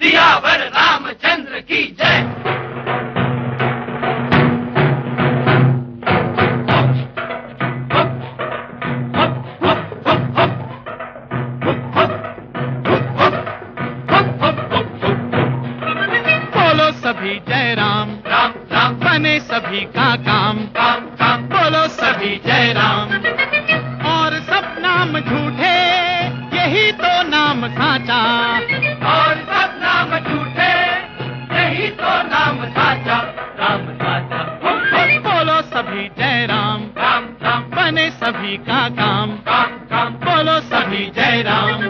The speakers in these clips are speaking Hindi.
सियावर रामचंद्र की जय। बोलो सभी जय राम, राम राम बने सभी का काम, काम काम। बोलो सभी जय राम। और सब नाम झूठे, यही तो नाम साचा। और सब नाम झूठे, यही तो नाम साचा, राम साचा। बोलो सभी जय राम, राम राम बने सभी का काम, काम काम। बोलो सभी जय राम।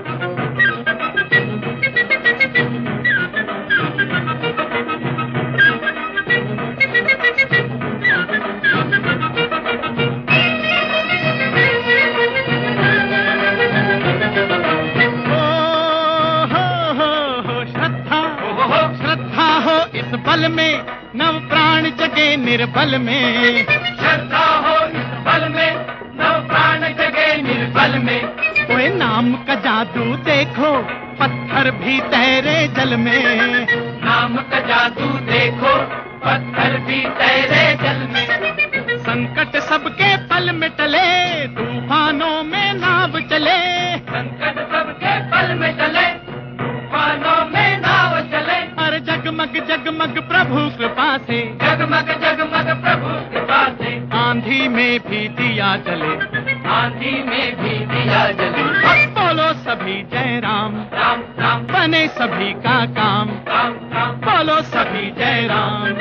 श्रद्धा हो इस बल में, नव प्राण जगे निर्बल में। श्रद्धा हो इस बल में, नव प्राण जगे निर्बल में। ओए नाम का जादू देखो, पत्थर भी तैरे जल में। नाम का जादू देखो, पत्थर भी तैरे जल में। संकट सबके पल में टले, तूफानों में नाव चले। संकट सबके पल में चले, तूफानों में नाव चले। हर जगमग जगमग प्रभु कृपा से, जगमग जगमग प्रभु कृपा से। आंधी में भी दिया जले। आंधी में भी दिया जले। बोलो सभी जय राम, राम राम बने सभी का काम, काम काम। बोलो सभी जय राम।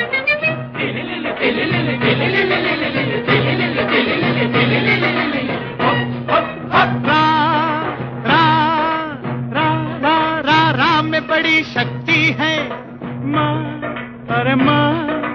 राम में बड़ी शक्ति है, माँ अरे माँ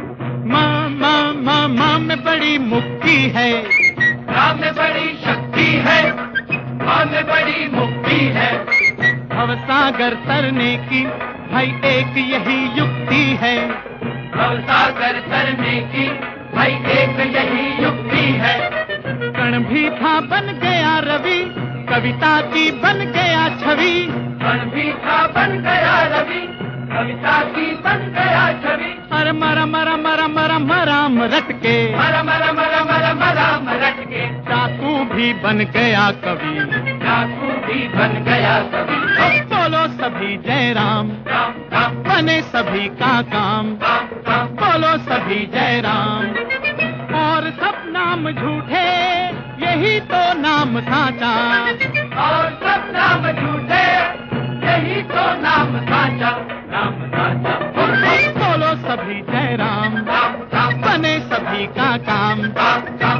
में बड़ी मुक्ति है। राम में बड़ी शक्ति है, माँ में बड़ी मुक्ति है। भवसागर तरने की भाई एक यही युक्ति है। भवसागर तरने की भाई एक यही युक्ति है। कण भी था बन गया रवि, कविता की बन गया छवि। कण भी था बन गया रवि, कविता की बन गया छवि। अरे मरा मरा मरा मरा मराम रटके, मरा मरा मरा मरा मराम रटके। डाकू भी बन गया कवि, डाकू भी बन गया कवि। बोलो सभी जय राम, राम राम बने सभी का काम, काम काम। बोलो सभी जय राम। और सब नाम झूठे, यही तो नाम साचा। और सब नाम झूठे, यही तो नाम साचा, नाम साचा। बोलो सभी जय राम, राम राम बने सभी का काम, काम काम।